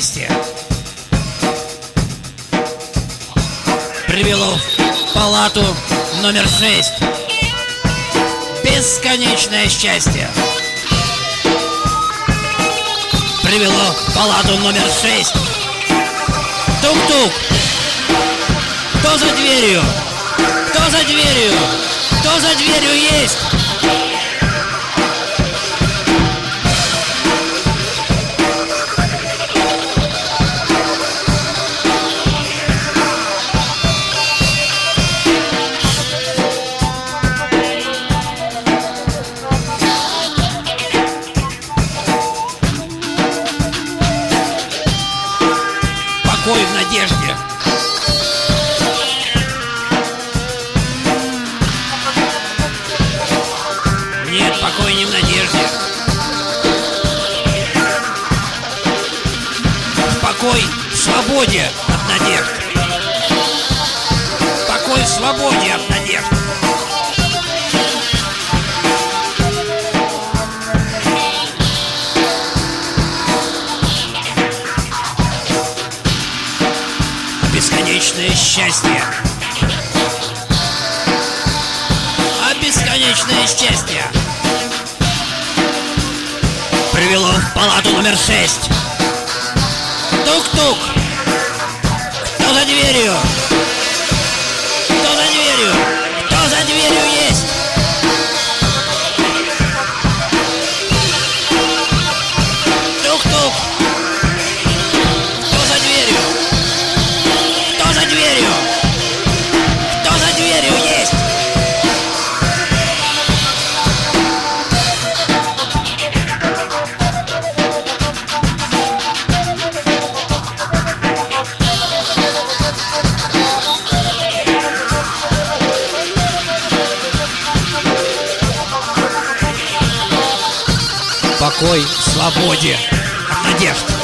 счастье привело в палату номер 6. Бесконечное счастье привело в палату номер 6. Тук-тук. Кто за дверью? Кто за дверью? Кто за дверью есть? Покой в надежде. Нет, покой не в надежде. Покой в свободе от надежд. Покой в свободе от надежд. Бесконечное счастье. А бесконечное счастье привело в палату номер 6. Тук-тук. Кто за дверью? Кто за дверью? Кто за дверью есть? Тук-тук. Кто за дверью? Кто за дверью? Кто за дверью есть? Покой в свободе от надежд.